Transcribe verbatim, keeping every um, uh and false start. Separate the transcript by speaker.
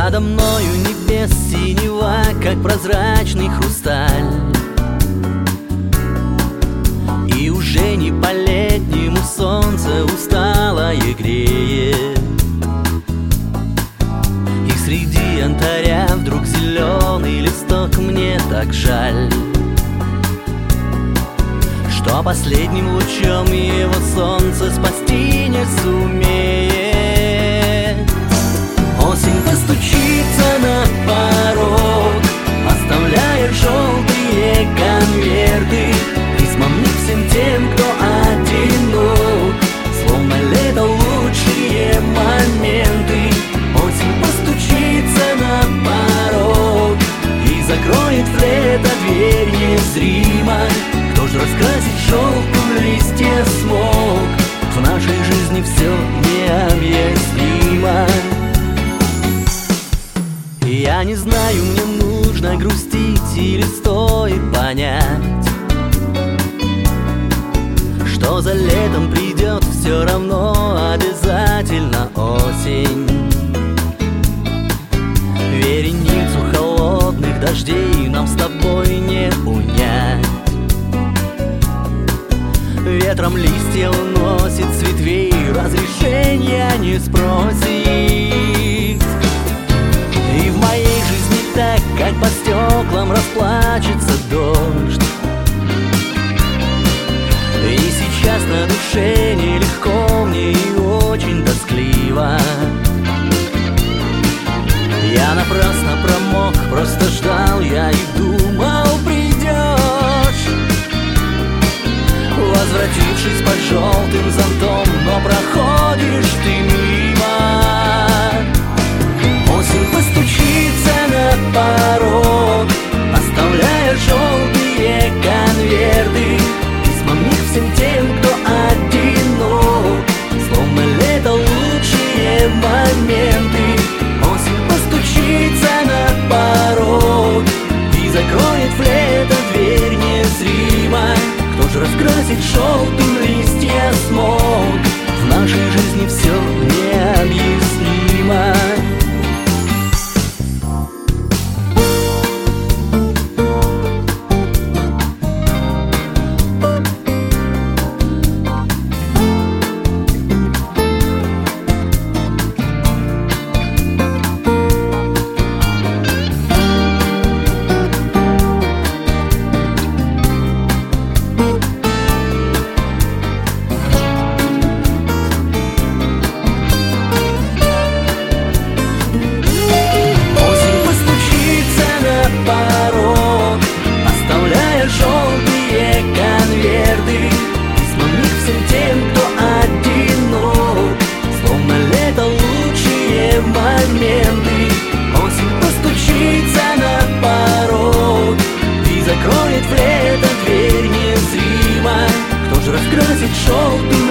Speaker 1: Надо мною небес синева, как прозрачный хрусталь. И уже не по-летнему солнце усталое греет. И среди янтаря вдруг зеленый листок, мне так жаль, что последним лучом его солнце спасти не сумеет. Осень постучится на порог, оставляя желтые конверты, письма мне всем тем, кто одинок, словно лето лучшие моменты. Осень постучится на порог и закроет в лето дверь незримо. Кто ж раскрасит желтым листья смог? В нашей жизни все необъяснимо. Я не знаю, мне нужно грустить или стоит понять, что за летом придет все равно обязательно осень. Вереницу холодных дождей нам с тобой не унять. Ветром листья уносит с ветвей, разрешения не спросит. И в моей жизни так, как по стеклам расплачется дождь. И сейчас на душе нелегко мне и очень тоскливо. Я напрасно промок, просто ждал я и думал, придешь, возвратившись под желтым зонтом, но проходишь ты мимо. Осень постучится на порог, оставляя желтые конверты, письма мне всем тем, кто одинок, словно лето лучшие моменты. Осень постучится на порог и закроет в лето дверь незримо. Кто же раскрасит желтым листья смог? В нашей жизни все необъяснимо. Осень постучится на порог и закроет в лето дверь незримо. Кто же раскрасит желтым